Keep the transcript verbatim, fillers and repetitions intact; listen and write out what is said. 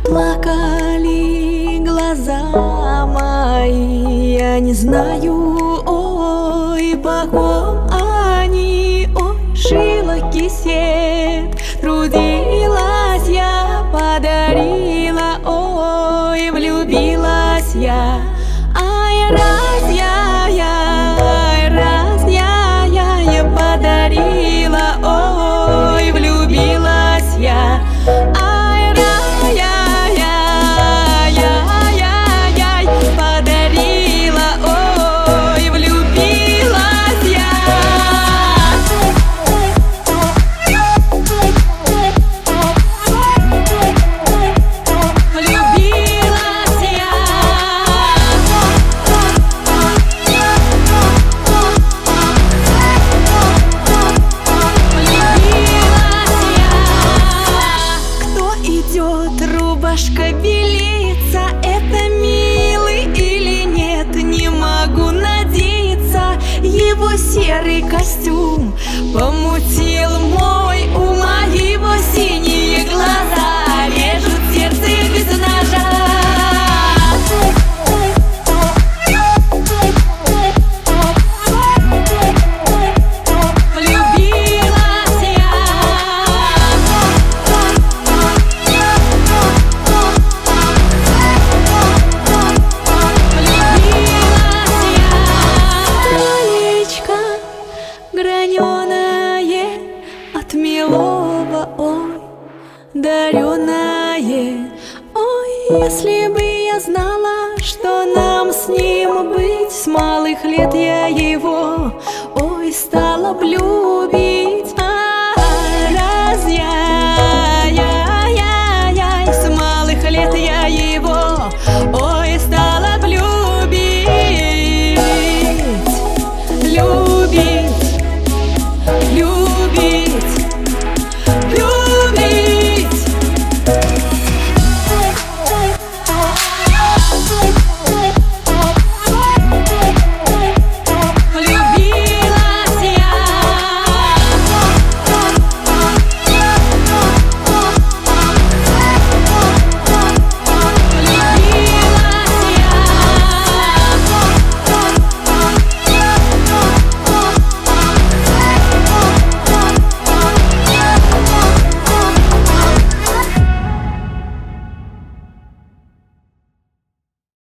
Заплакали глаза мои, я не знаю, ой, по ком они. Ой, шила кисет, трудилась я, подарила, ой, влюбилась я. Ай, раз я, я, ай, раз я, я, я подарила, ой, влюбилась я. Ай, раз я, я, я, я, я, подарила, ой, влюбилась я. Влюбилась я. Рубашка белится, это милый или нет, не могу надеяться. Его серый костюм помутил мой ум, а его синие глаза режут сердце без ножа. Граненое от милого, ой, дареное. Ой, если бы я знала, что нам с ним быть, с малых лет я его, ой, стала б любить.